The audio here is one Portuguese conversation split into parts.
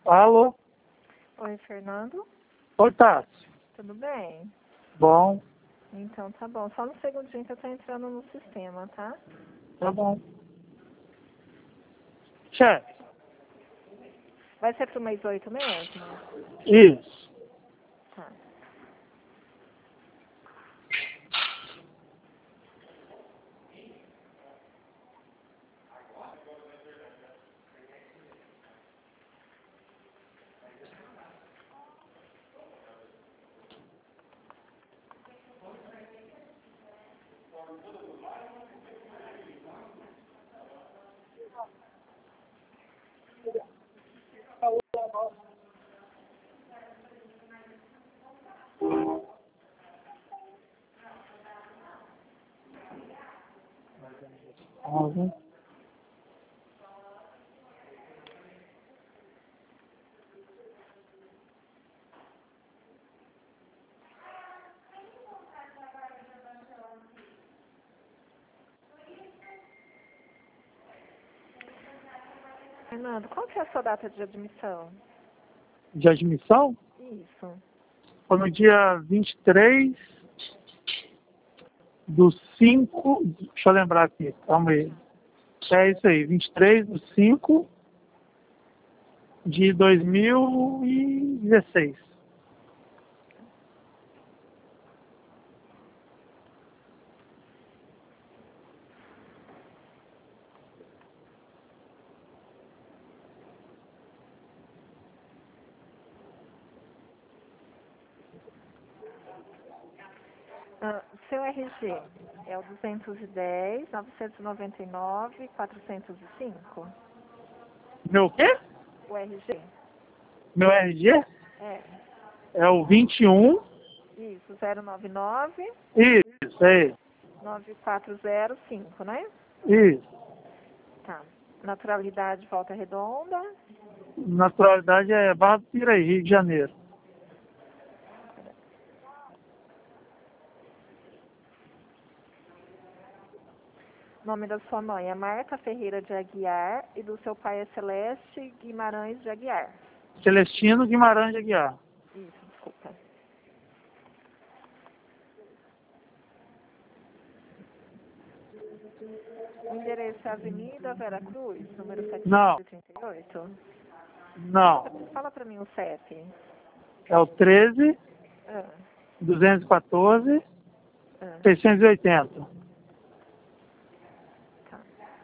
Alô? Oi, Fernando. Oi, Tati. Tudo bem? Bom, Então tá bom. Só no segundinho que eu tô entrando no sistema, tá? tá bom. Chefe, Vai ser pro mês 8 mesmo? isso. Tá. Uhum. Fernando, qual que é a sua data de admissão? De admissão? Isso. Foi no dia 23 do 5. Deixa eu lembrar aqui, calma aí. É isso aí, 23 do 5 de 2016. Seu RG é o 210, 999, 405? Meu quê? O RG? Meu RG É. é o 21. Isso, 099 Isso, é 9405, né? isso. Tá. Naturalidade Volta Redonda. Naturalidade é Barra do Piraí, Rio de Janeiro. Nome da sua mãe é Marta Ferreira de Aguiar e do seu pai é Celeste Guimarães de Aguiar. Celestino Guimarães de Aguiar. Isso, desculpa. O endereço é Avenida Vera Cruz, número Não, 738. não. Fala pra mim o CEP. É o 13 Ah, 214 ah, 680. tá.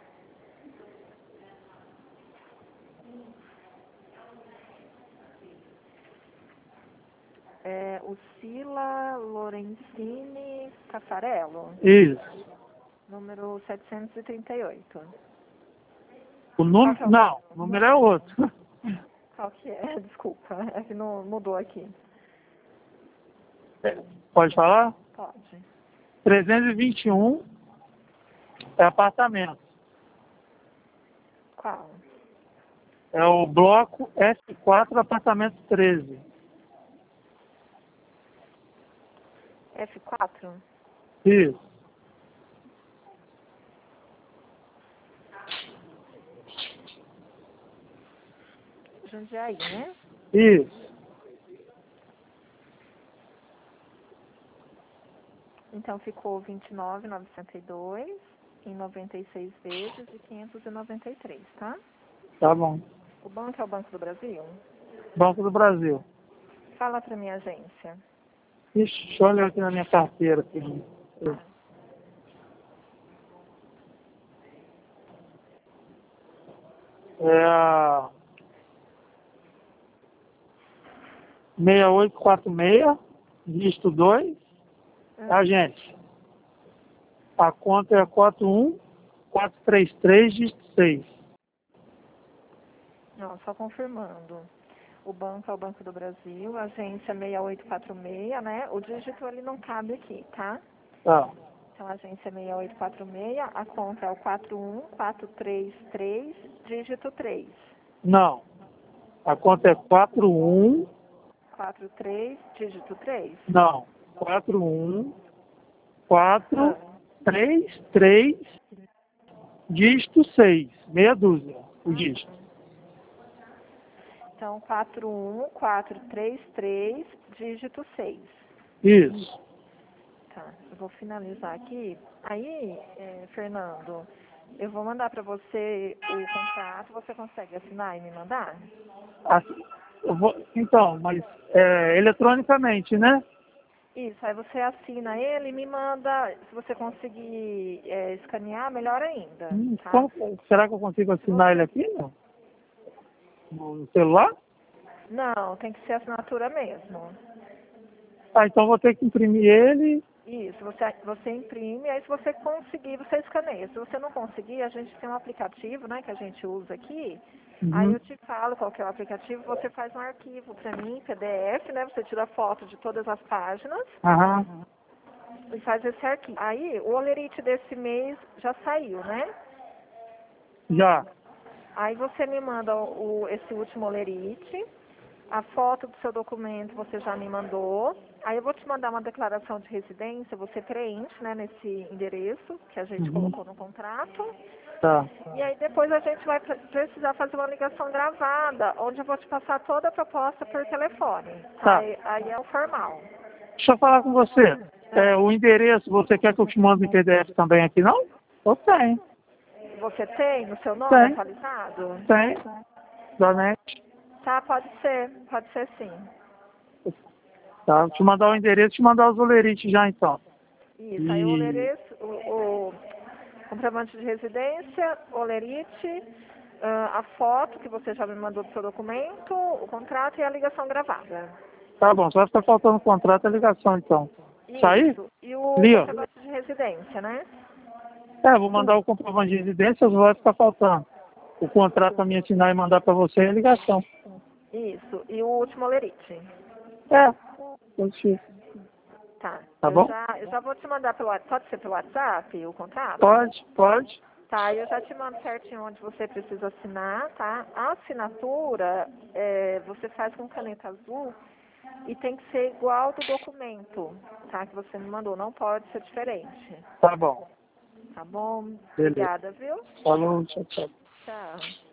É o Sila Lorenzini Cafarello, Isso. número 738. O Qual número? que é o Não, o número é outro. Qual que é? Desculpa, é que não mudou aqui. Pode falar? Pode. 321 é apartamento. Qual? É o bloco F4, apartamento 13. F4? Isso. Jundiaí, né? Isso. Então ficou 29.902 em 96 vezes e 593, tá? Tá bom. O banco é o Banco do Brasil? Banco do Brasil. Fala pra minha agência. Ixi, deixa eu olhar aqui na minha carteira. Aqui. É a 6846, dígito 2. Agente. A conta é 41433, dígito 6. Não, só confirmando. O banco é o Banco do Brasil, agência 6846, né? O dígito ele não cabe aqui, tá? Tá. Então, agência 6846, a conta é o 41433, dígito 3. Não. A conta é 41. 43, dígito 3. Não. 41 4 Ah, 3 3, dígito 6. Meia dúzia. O dígito. Então, 41433, dígito 6. Isso. Tá, eu vou finalizar aqui. Aí, Fernando, eu vou mandar para você o contrato, você consegue assinar e me mandar? Então, mas eletronicamente, né? Isso, aí você assina ele e me manda, se você conseguir escanear, melhor ainda, tá? Será que eu consigo assinar ele aqui, não? No celular? Não, tem que ser assinatura mesmo. Ah, então vou ter que imprimir ele. Isso, você imprime, aí se você conseguir, você escaneia. Se você não conseguir, a gente tem um aplicativo, né, que a gente usa aqui. Aí eu te falo qual que é o aplicativo, você faz um arquivo para mim, PDF, né? Você tira foto de todas as páginas e faz esse arquivo. Aí o olerite desse mês já saiu, né? Já. Aí você me manda esse último olerite, a foto do seu documento você já me mandou. Aí eu vou te mandar uma declaração de residência, você preenche, né, nesse endereço que a gente colocou no contrato. Tá. E aí depois a gente vai precisar fazer uma ligação gravada, onde eu vou te passar toda a proposta por telefone. Tá. Aí é o formal. Deixa eu falar com você. O endereço, você quer que eu te mande em PDF também aqui, não? Eu tenho. Você tem no seu nome Tem. atualizado? Tem. Da NET. Tá, pode ser sim. Tá. Vou te mandar o endereço, te mandar os olerites já, então. Isso, aí o olerite, o comprovante de residência, olerite, a foto que você já me mandou do seu documento, o contrato e a ligação gravada. Tá bom, só vai ficar faltando o contrato e a ligação, então. Isso aí? Isso, e o Ali, ó. comprovante de residência, né? Vou mandar o comprovante de residência, só vai ficar faltando o contrato para mim assinar e mandar para você e a ligação. Isso, e o último olerite. Pode. Tá, Tá bom? eu já vou te mandar pelo WhatsApp, pode ser pelo WhatsApp o contrato? Pode. Tá, eu já te mando certinho onde você precisa assinar, tá? A assinatura, você faz com caneta azul e tem que ser igual do documento, tá? Que você me mandou, não pode ser diferente. Tá bom. Tá bom? Beleza. Obrigada, viu? Falou, tchau, tchau. Tchau.